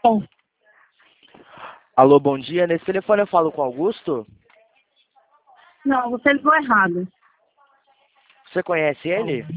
Bom, Alô, bom dia. Nesse telefone eu falo com o Augusto? não, você ligou errado. Você conhece ele?